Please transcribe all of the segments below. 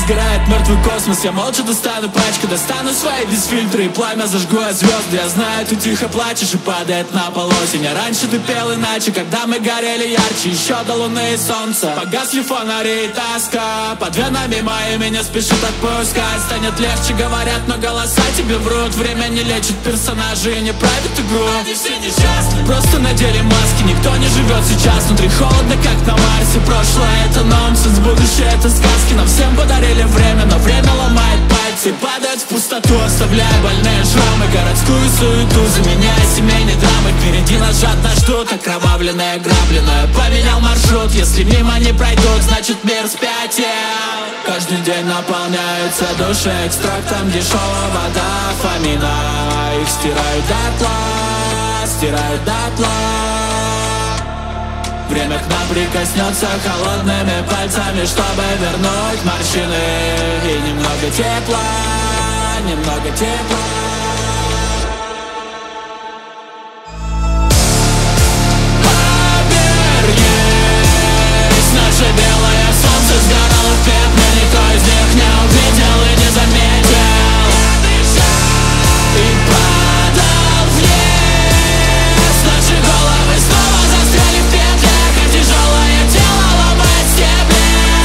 сгорает мертвый космос. Я молча достану пачку, достану свои без фильтра и пламя зажгу от звезды. Я знаю, ты тихо плачешь и падает на пол осень. А раньше ты пел иначе, когда мы горели ярче еще до луны и солнца. Погасли фонари и тоска, под венами моими не спешит отпускать. Станет легче, говорят, но голоса тебе врут. Время не лечит персонажей и не правит игру. Они все несчастны, просто надели маски. Никто не живет сейчас, внутри холодно, как на Марсе. Прошлое это нонсенс, будущее это сказки. Нам всем подарили время, но время ломает пальцы и падает в пустоту, оставляя больные шрамы. Городскую суету, заменяя семейные драмы. Впереди нас жадно ждут, окровавленное, грабленное. Поменял маршрут, если мимо не пройдут, значит мир спятил. Каждый день наполняется душа экстрактом дешевая вода фамина. Их стирают дотла, стирают дотла. Время к нам прикоснется холодными пальцами, чтобы вернуть морщины. И немного тепла, немного тепла. Обернись, наше белое солнце сгорало в пепле. Никто из них не увидел и не заметил. И падал вниз. Наши головы снова застряли в петлях, а тяжелое тело ломает стебли.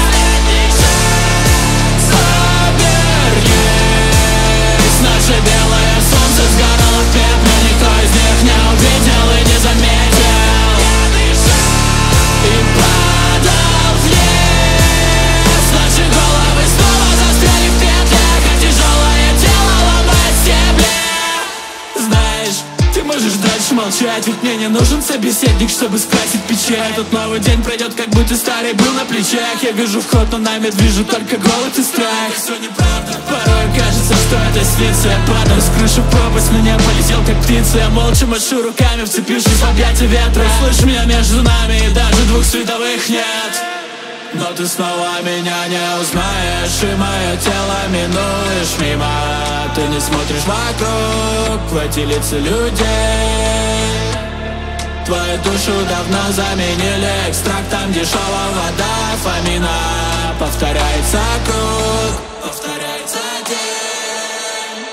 Обернись, наше белое солнце сгорало в пепле. Никто из них не увидел и не заметил. И падал вниз. Наши головы снова застряли в петлях, а тяжелое тело ломает стебли. Знаешь, ты можешь дальше молчать, ведь мне не нужен собеседник, чтобы скрасить печаль. Этот новый день пройдет, как будто старый был на плечах. Я вижу вход, но нами движет только голод и страх. Все неправда. Порой кажется, что это снится. Я падаю с крыши в пропасть, на небо полетел, как птица. Я молча машу руками, вцепившись в объятия ветра. Слышь меня между нами, и даже двух световых нет. Но ты снова меня не узнаешь, и мое тело минуешь мимо. Ты не смотришь вокруг, в эти лица людей. Твою душу давно заменили экстрактом дешевая вода фамина. Повторяется круг, повторяется день.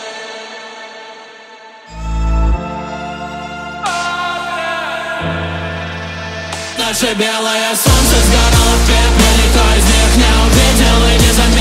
Наше белое солнце сгорало в пепле. Никто из них не увидел и не заметил.